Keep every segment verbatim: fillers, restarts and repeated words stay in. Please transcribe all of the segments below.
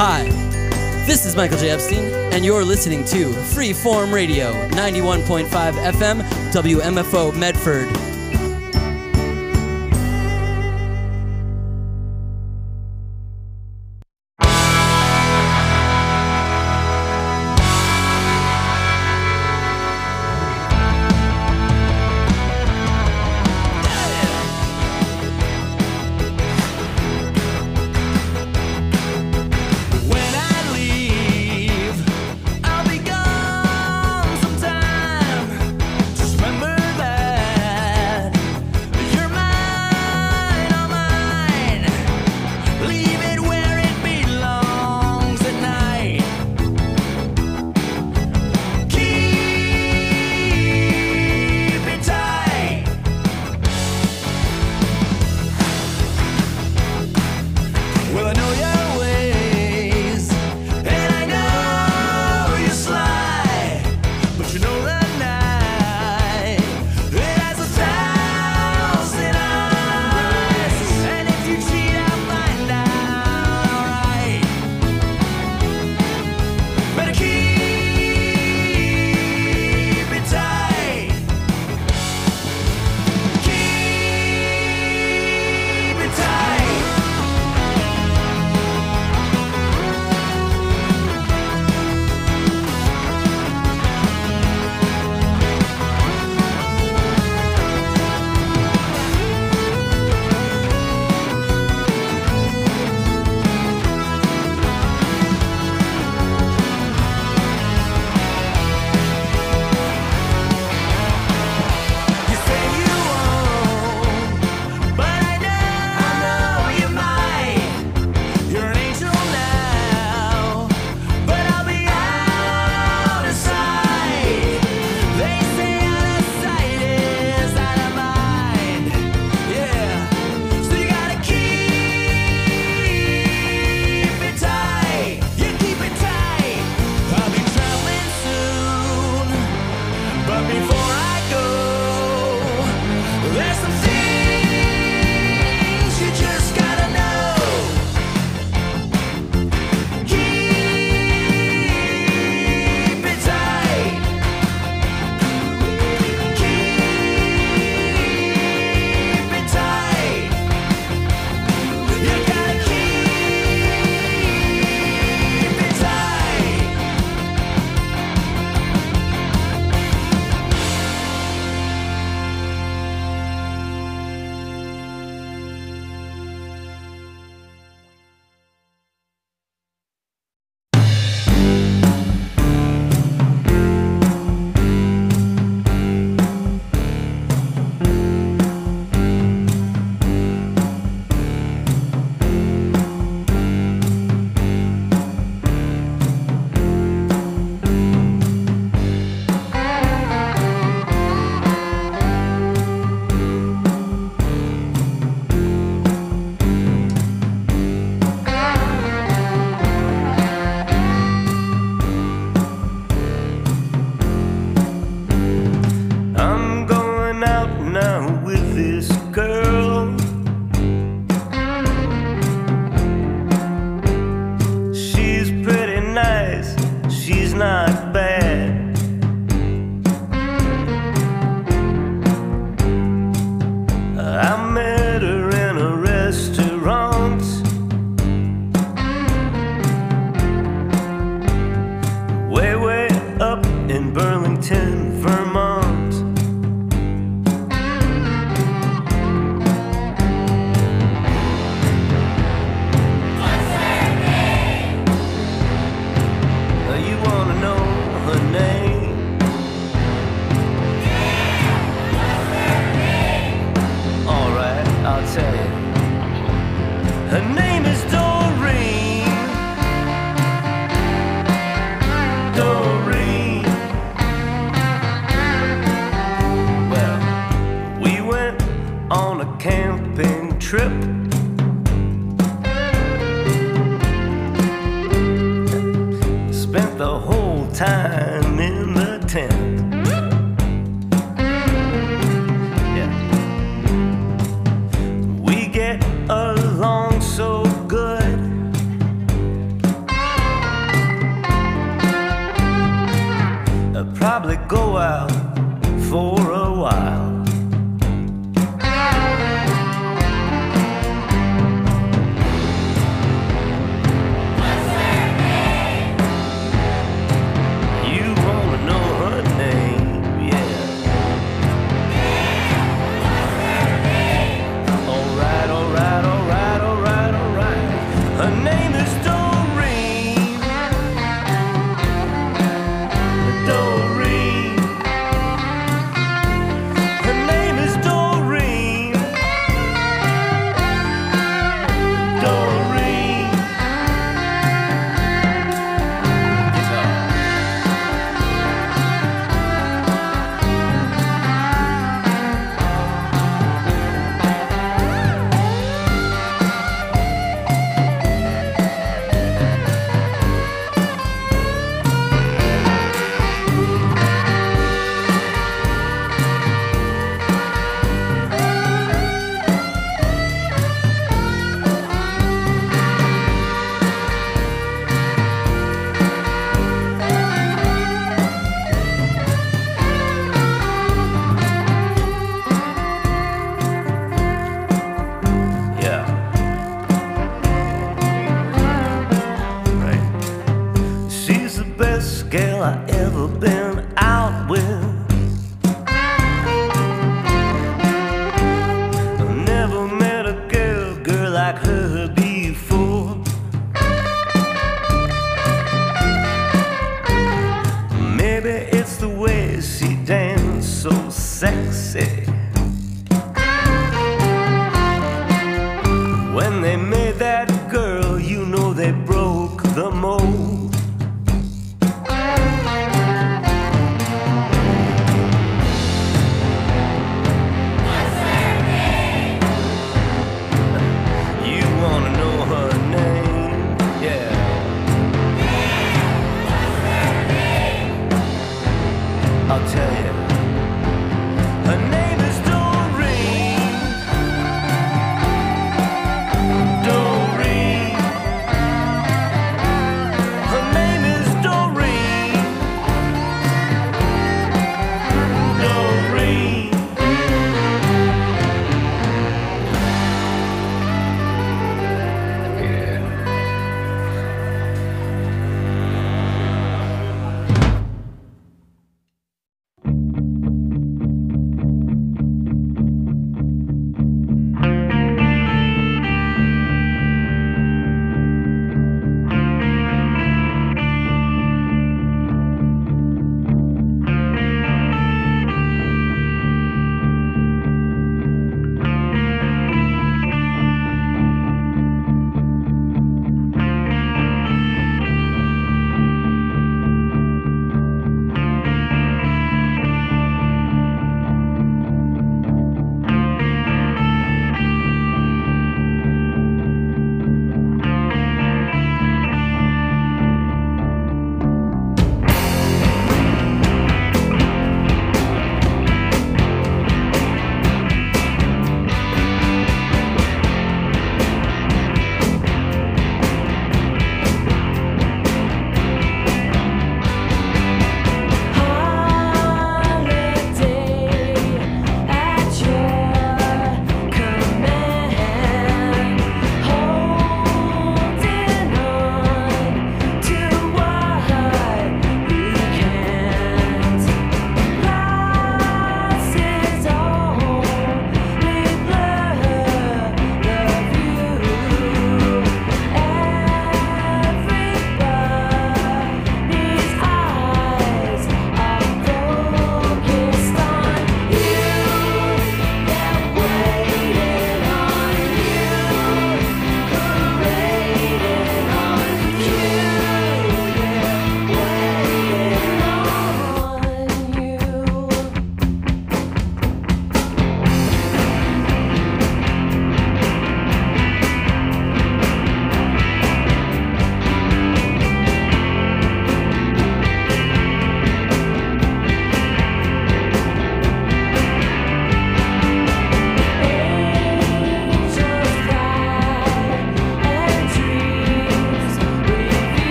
Hi, this is Michael J. Epstein, and you're listening to Freeform Radio, ninety-one point five F M, W M F O Medford. Along so good. go out for a while. Girl I ever been out with. I never met a girl, girl like her before. Maybe it's the way she danced so sexy. When they made that girl, you know they broke the mold. You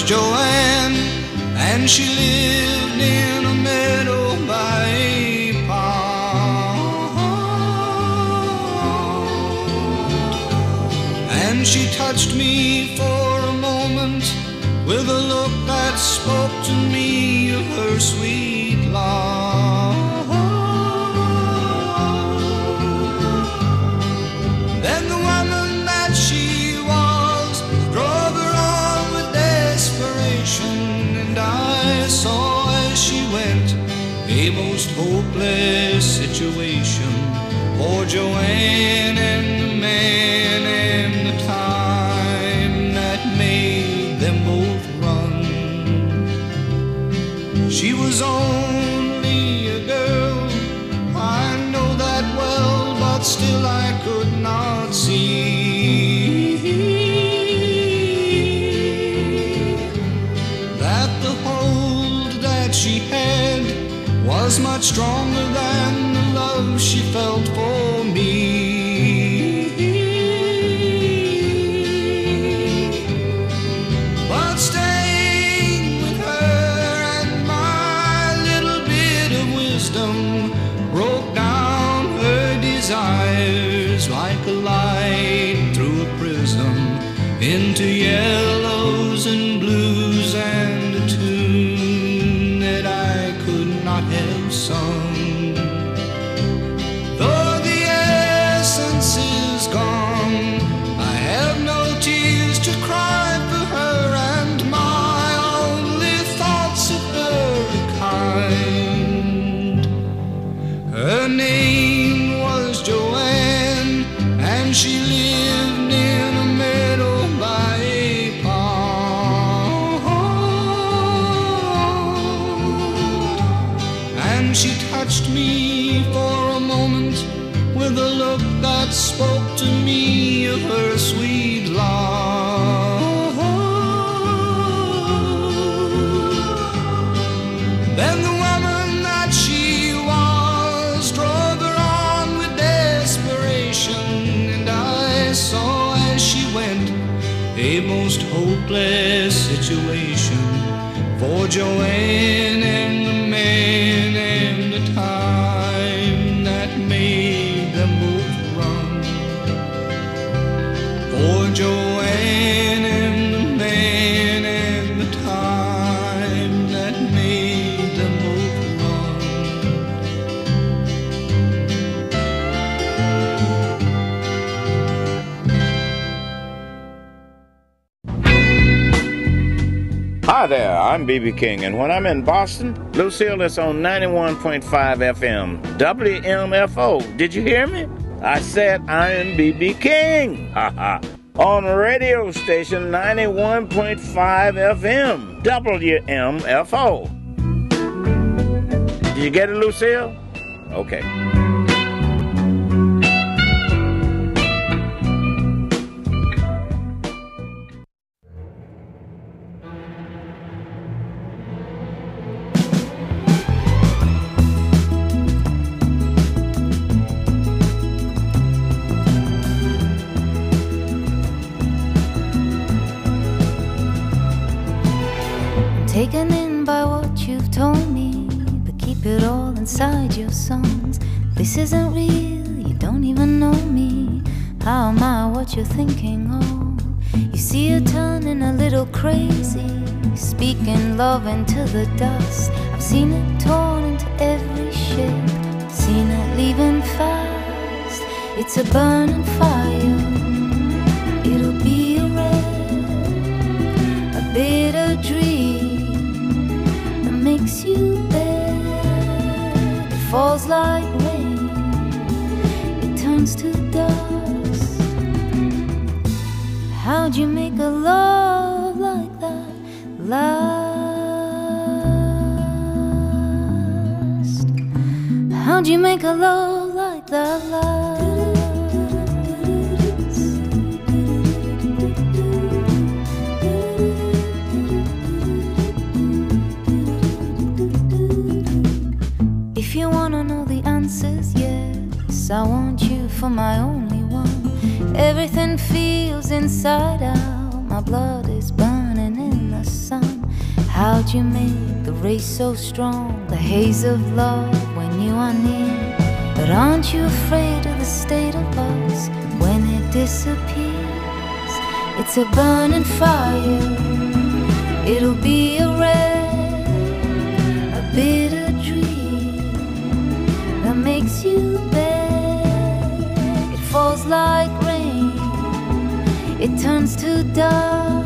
Joanne, and she lived in a meadow by a pond. And she touched me for a moment with a look that spoke to me of her sweet love. Then the woman that she was drove her on with desperation, and I saw as she went a most hopeless situation for Joanne and the man and the time that made them both run. She was only a girl, I know that well, but still I could not see that the hold that she had was much stronger than the love she felt for me. But staying with her and my little bit of wisdom broke down her desires like a light through a prism into yellows and blues and a tune that I could not have sung. Though the essence is gone, I have no tears to cry for her, and my only thoughts of her are kind. Her name was Joanne, and she lived in a meadow by a pond. And she touched me for a moment with a look that spoke to me of her sweet love. Then the woman that she was drove her on with desperation, and I saw as she went a most hopeless situation for Joanne and the man and the time that made them both run. For Joanne and the man and the time that made them both run. Hi there, I'm B B King, and when I'm in Boston, Lucille is on ninety-one point five F M, W M F O. Did you hear me? I said I'm B B King, haha, on radio station ninety-one point five F M, W M F O. Did you get it, Lucille? Okay. Taken in by what you've told me, but keep it all inside your songs. This isn't real, you don't even know me. How am I what you're thinking of? You see her turning a little crazy, speaking love into the dust. I've seen it torn into every shape, seen it leaving fast. It's a burning fire, it'll be a red, a bitter dream makes you bad. It falls like rain, it turns to dust. How'd you make a love like that last? How'd you make a love like that last? If you wanna know the answers, yes, I want you for my only one. Everything feels inside out, my blood is burning in the sun. How'd you make the race so strong, the haze of love when you are near? But aren't you afraid of the state of us when it disappears? It's a burning fire, it'll be a red, a bitter dream that makes you bad. It falls like rain, it turns to dust.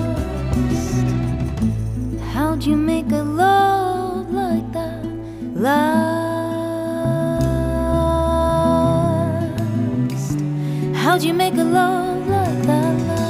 How'd you make a love like that last? How'd you make a love like that last?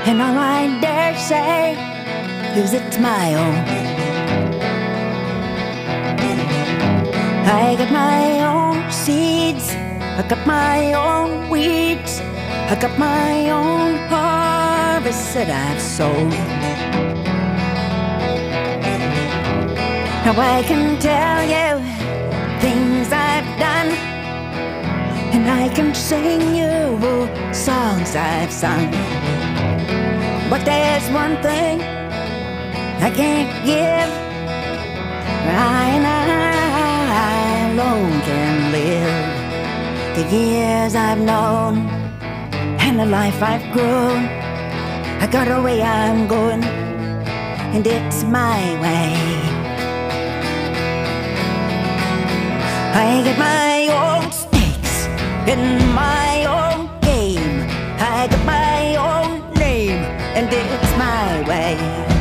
and all I dare say is it's my own. I got my own seeds, I got my own weeds, I got my own harvest that I've sown. Now I can tell you things I've done, and I can sing you songs I've sung. But there's one thing I can't give, I and I alone can live. The years I've known and the life I've grown, I got a way I'm going, and it's my way. I get my own stakes in my own game. I got my own name, and it's my way.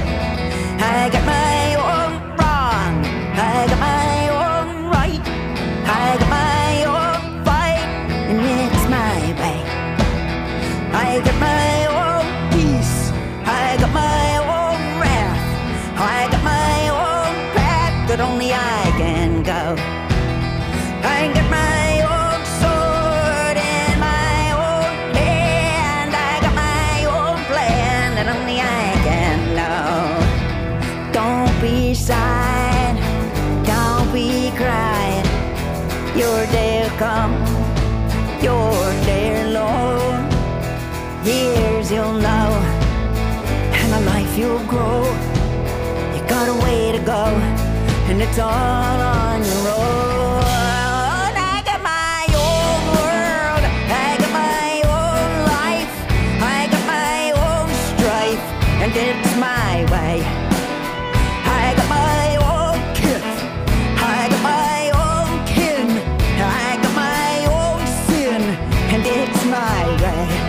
I got my own wrong, I got my own right, I got my own fight, and it's my way. I got my own peace, I got my own wrath, I got my own path that only I can go. I got my own sword in my own hand, I got my own plan that only I can know. Don't be sad, don't be crying, your day'll come, your day alone. Years you'll know, and a life you'll grow. You got a way to go, and it's all on your own. I got my own world, I got my own life, I got my own strife, and it's my way. I got my own kith, I got my own kin, I got my own sin, and it's my way.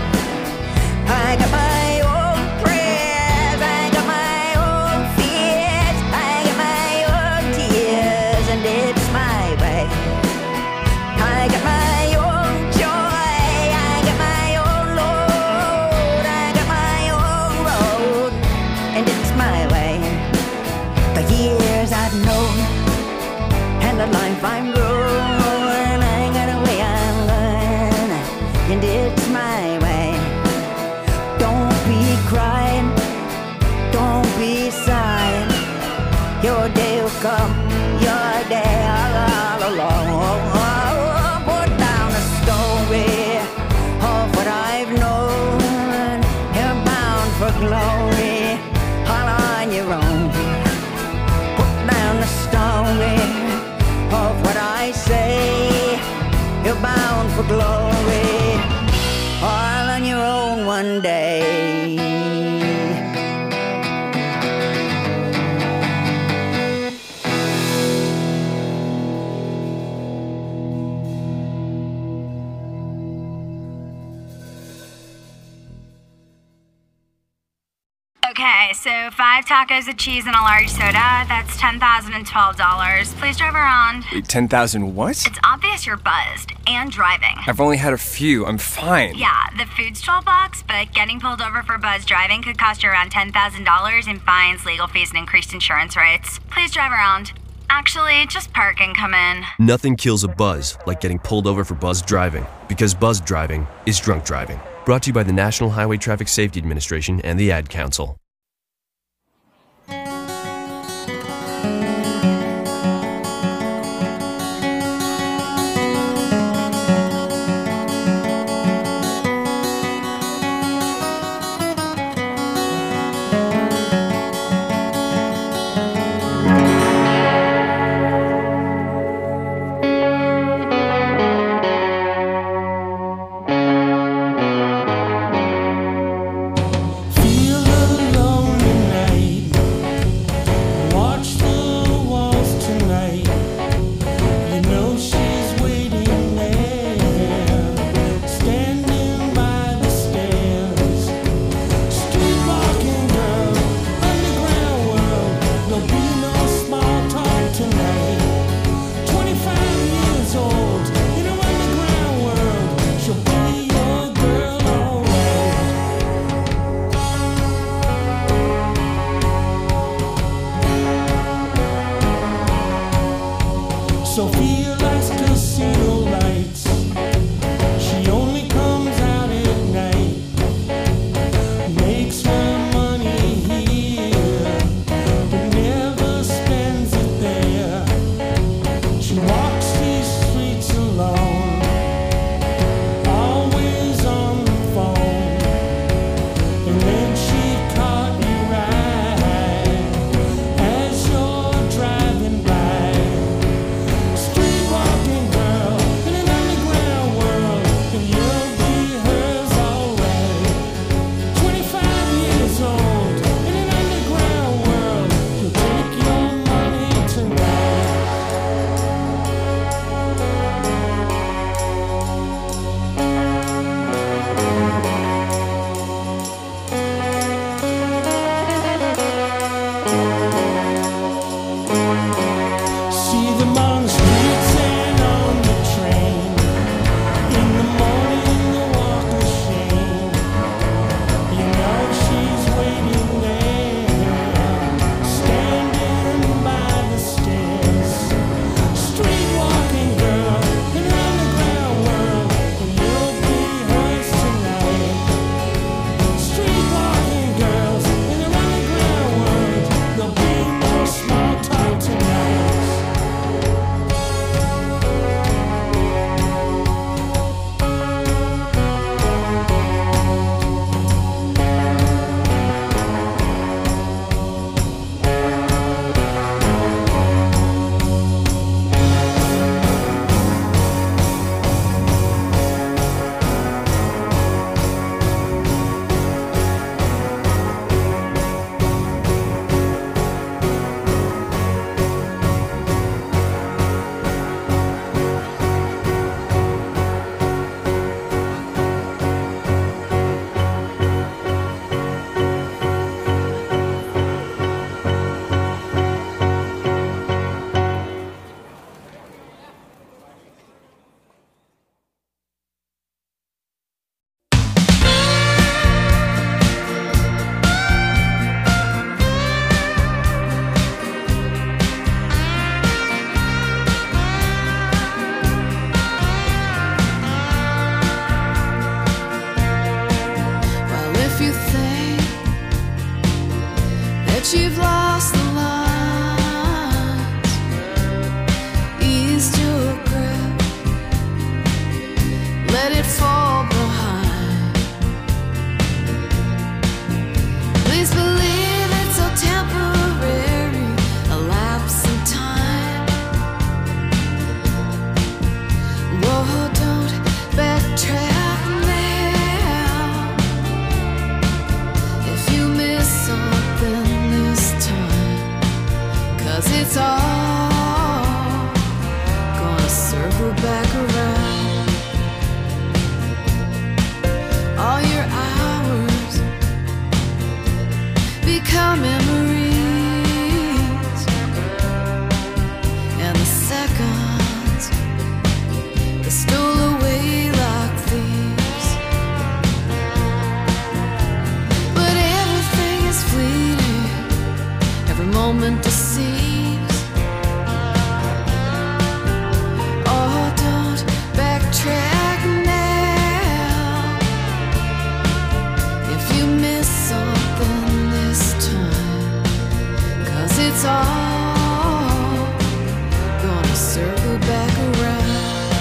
I got my own prayers, I got my own fears, I got my own tears, and it's my way. I got my own joy, I got my own load, I got my own road, and it's my way. The years I've known, and the life I'm growing, I got a way I'm going, and it's my way. Don't be crying, don't be sighing, your day will come, your day all along. Put down a story of what I've known, you're bound for glory, all on your own. Put down a story of what I say, you're bound for glory, all on your own one day. Okay, so five tacos of cheese and a large soda, that's ten thousand twelve dollars. Please drive around. Wait, ten thousand what? It's obvious you're buzzed and driving. I've only had a few. I'm fine. Yeah, the food's twelve bucks, but getting pulled over for buzz driving could cost you around ten thousand dollars in fines, legal fees, and increased insurance rates. Please drive around. Actually, just park and come in. Nothing kills a buzz like getting pulled over for buzz driving, because buzz driving is drunk driving. Brought to you by the National Highway Traffic Safety Administration and the Ad Council. Feel the love. you've lost the lines. Ease your grip, let it fall behind. Please believe it's so temporary, a lapse in time. Whoa, don't backtrack now. If you miss something this time, 'cause it's all gonna circle back around. All your hours become memories, and the seconds that stole away like thieves. But everything is fleeting, every moment deceives. Oh, don't backtrack now. If you miss something this time, 'cause it's all gonna circle back around.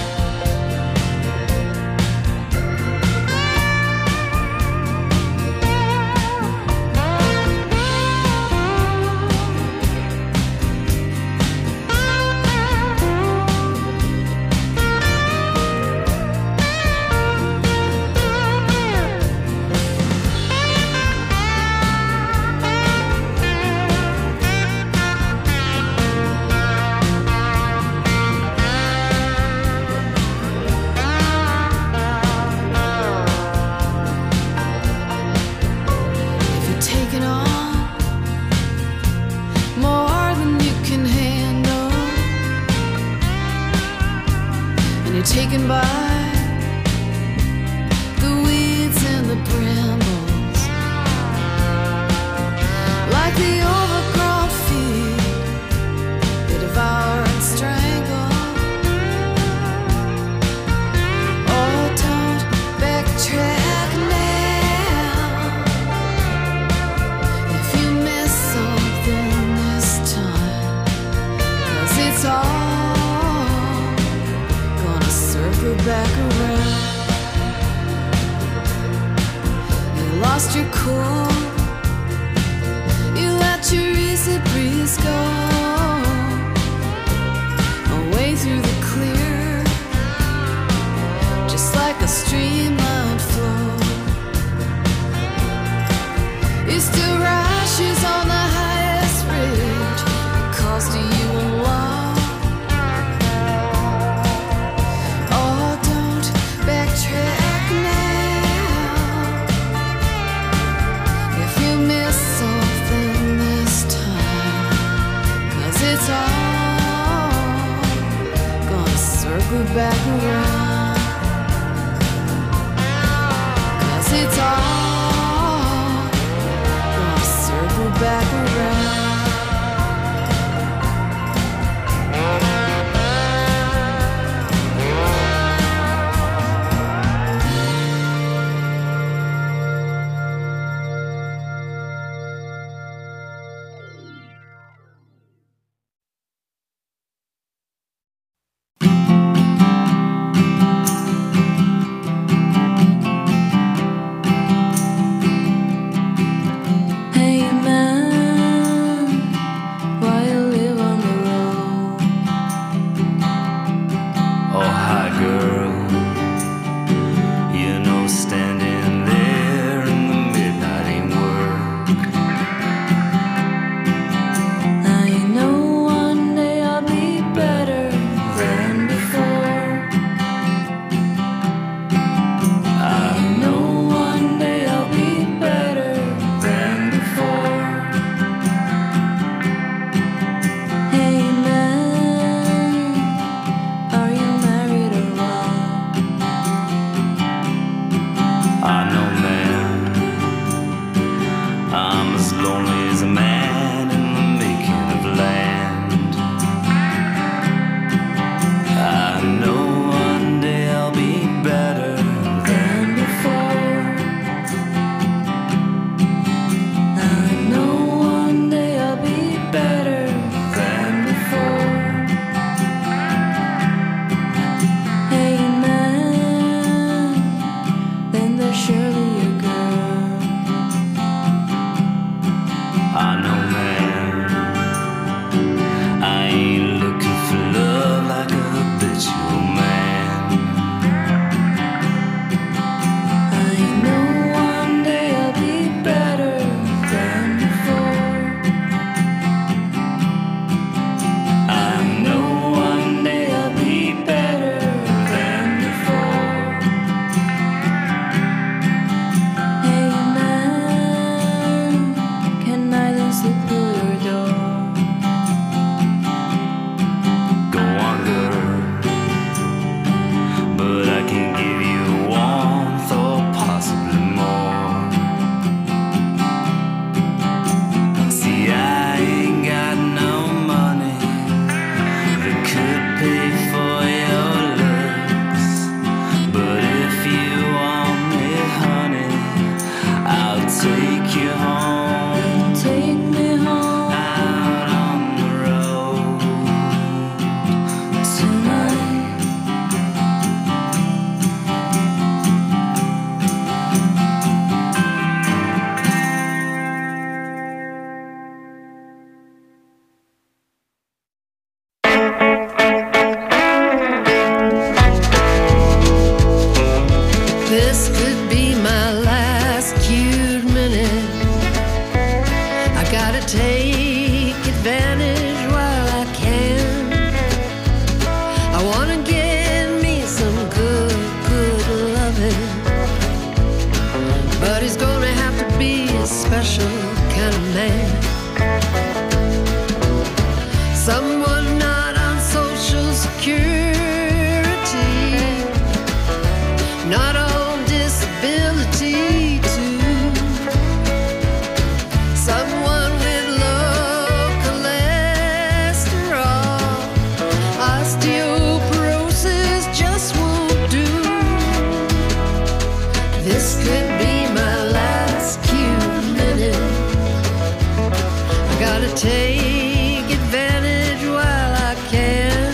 If you're taking on more than you can handle, and you're taken by the weeds and the brambles, like the overgrown feet they devour and strangle. Oh, don't backtrack now. If you miss something this time, 'cause it's all gonna circle back around. You lost your cool, you let your easy breeze go away through the clear, just like a streamlined flow. You still rashes on the highest ridge, it calls to you alone. Oh, don't backtrack now. If you miss something this time, 'cause it's all gonna circle back around. 'Cause it's all gonna circle back around. Hey man, take advantage while I can. I wanna get me some good, good loving, but he's gonna have to be a special kind of man. Someone not on Social Security, not on disability too. Someone with low cholesterol, osteoporosis just won't do. This could be my last cute minute. I gotta take advantage while I can.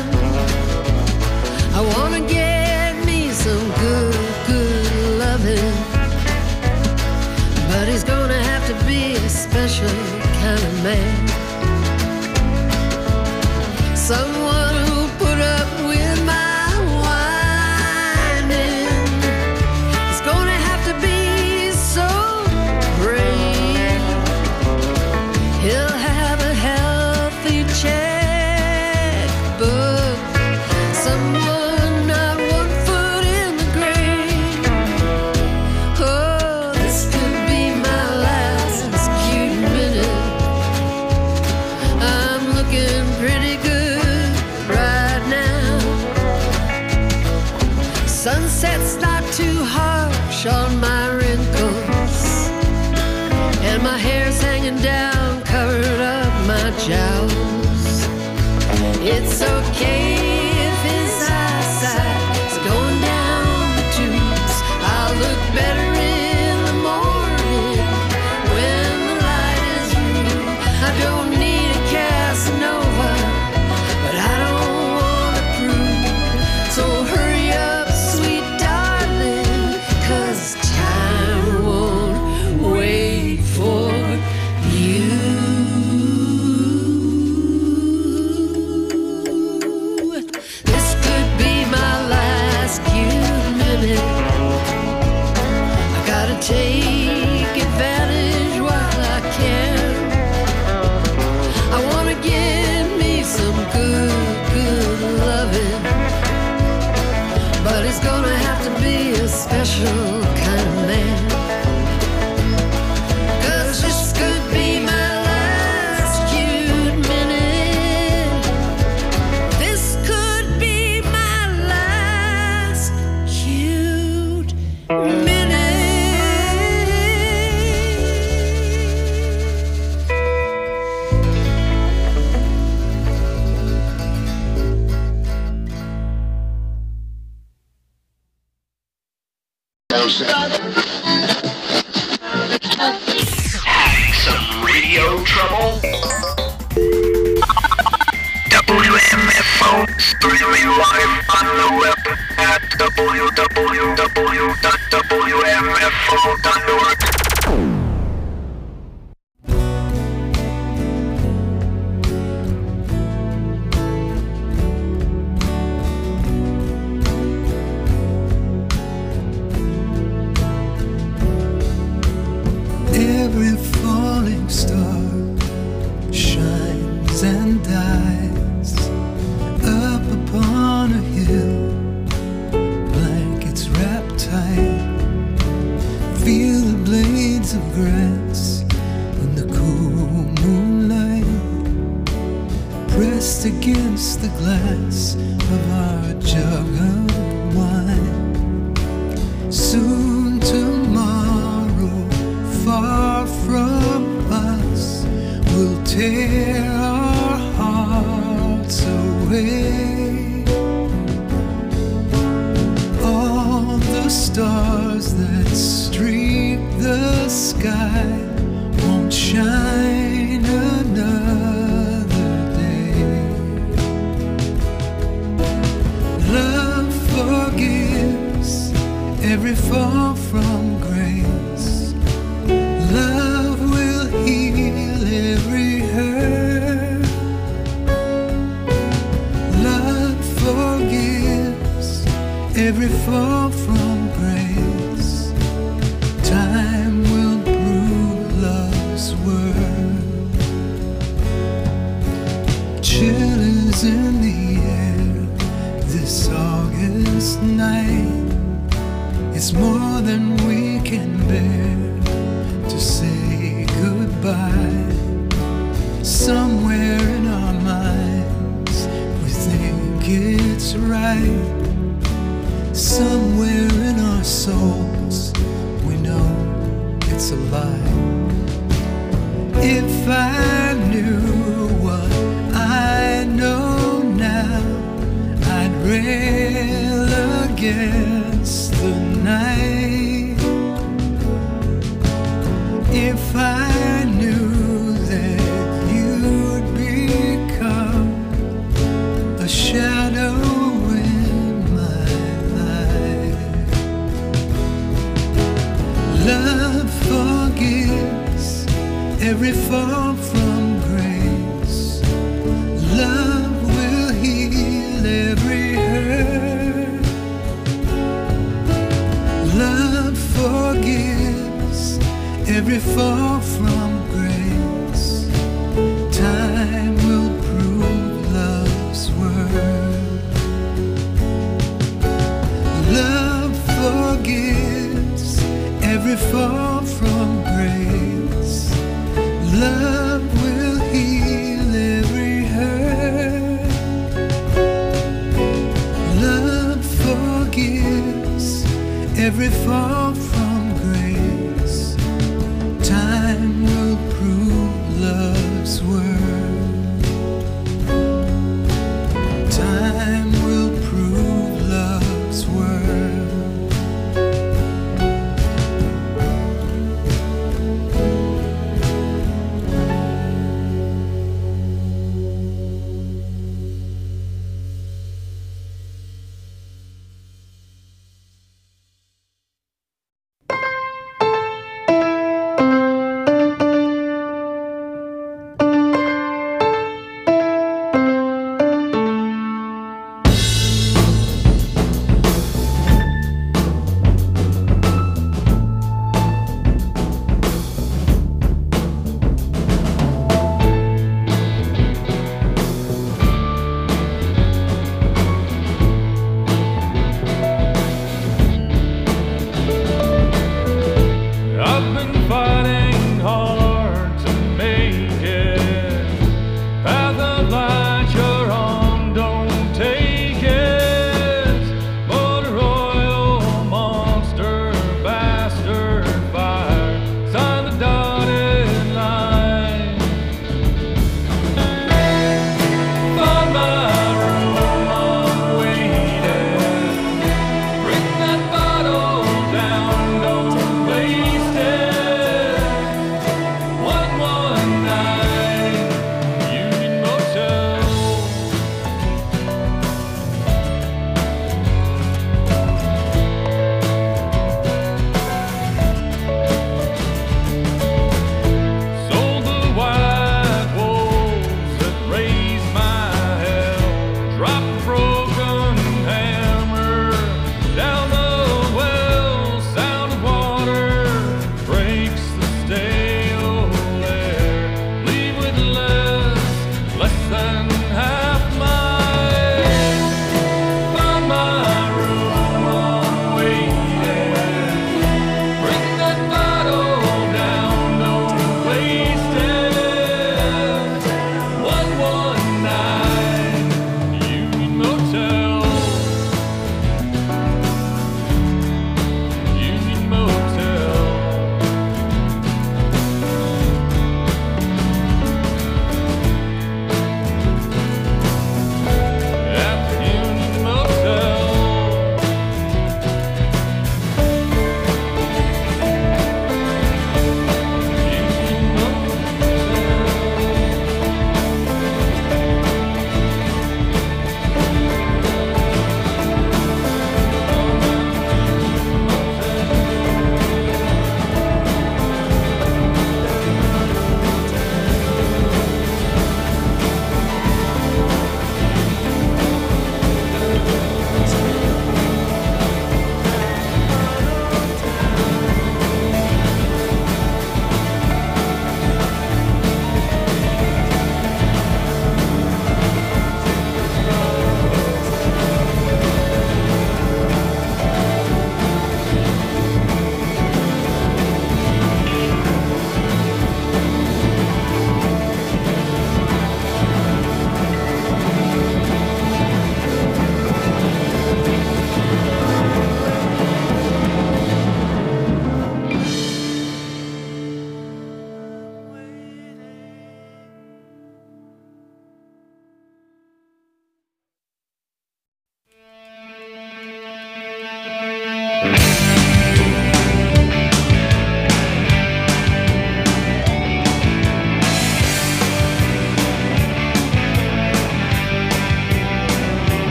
I wanna get me some good, good loving, but he's gonna have to be a special kind of man. Someone who'll put up with my whining. It's gonna have to be so brave. He'll have a healthy checkbook. Someone not one foot in the grave. Oh, this could be my last cute minute. I'm looking pretty good right now. Sunset's not too harsh on my wrinkles, and my hair's hanging down, covered up my jowls. It's okay if his eyesight is going down the tubes. I'll look better in the morning when the light is through. I don't need a Casanova, but I don't want to prove. So hurry up, sweet darling, 'cause time won't wait for you. This could be my last cute minute. I gotta take advantage while I can. I wanna get me some good, good loving, but it's gonna have to be a special kind of man. 'Cause this could be my last cute minute. This could be my last cute minute. Having some radio trouble? W M F O streaming live on the web at w w w dot w m f o dot org. Every falling star shines and dies up upon a hill, blankets wrapped tight. Feel the blades of grass in the cool moonlight, pressed against the glass of our jug of wine. Soon tomorrow, far from us, will tear our hearts away. All the stars that streak the sky won't shine another day. Love forgives every fall from grace. Love will heal every hurt. Love forgives every fall from grace. Time will bruise If I knew what I know now, I'd rail against the night. If I knew that you'd become a shadow in my life. Love forgives every fall from grace. Love will heal every hurt. Love forgives every fall from grace. Time will prove love's worth. Love forgives every fall from grace. Love will heal every hurt. Love forgives every fall from grace. Time will prove love's worth. Time will prove love's worth.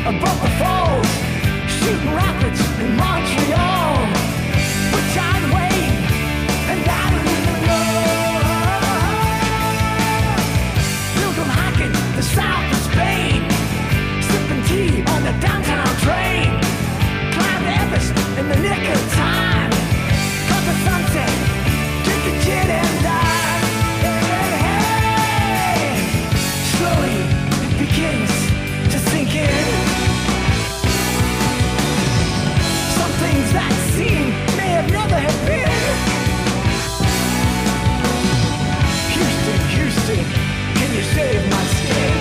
above the falls, shooting rapids in Montreal. But I'd wait, and I don't even know. Pilgrim hiking the south of Spain, sipping tea on the downtown train. Climbed Everest in the nick of time, caught the sunset, drinking gin and dime. Hey, slowly it begins to sink in. Some things that seem may have never have been. Houston, Houston, can you save my skin?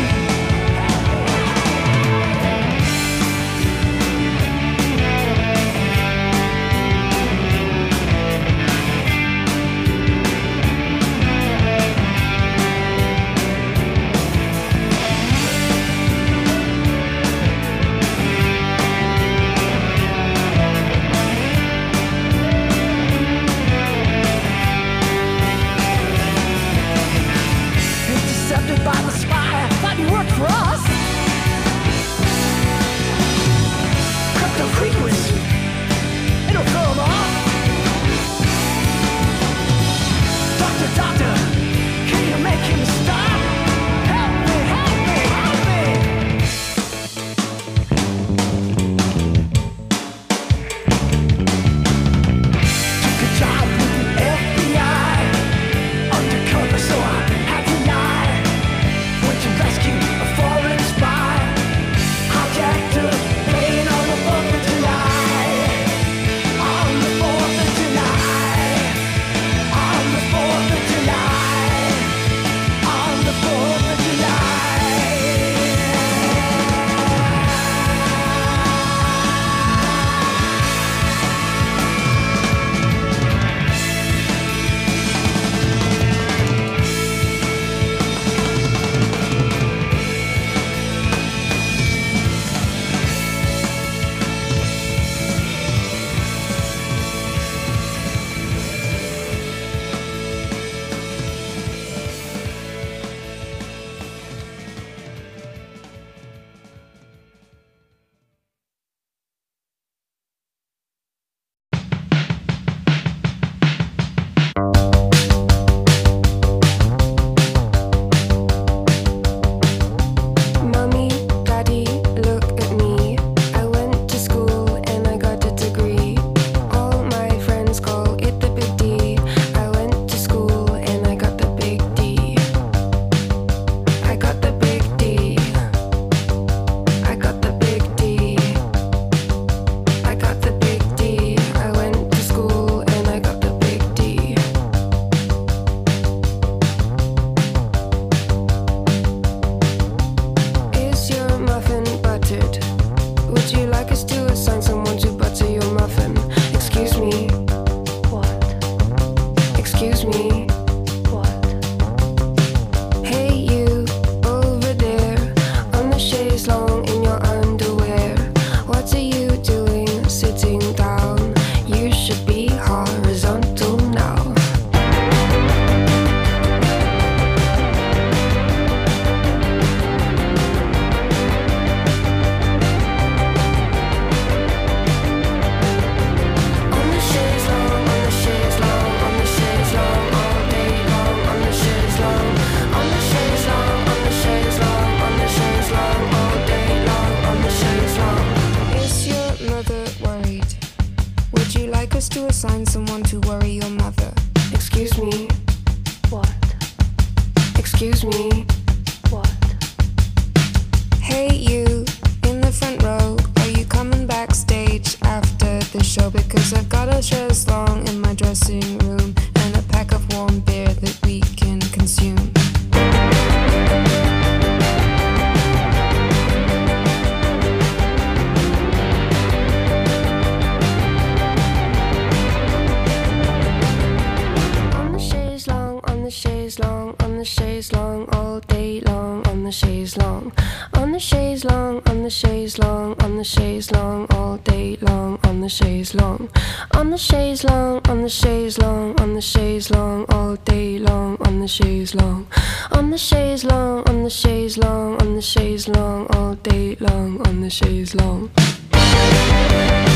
On the chaise long, on the chaise long, on the chaise long, all day long, on the chaise long. On the chaise long, on the chaise long, on the chaise long, all day long, on the chaise long. On the chaise long, on the chaise long, on the chaise long, all day long, on the chaise long.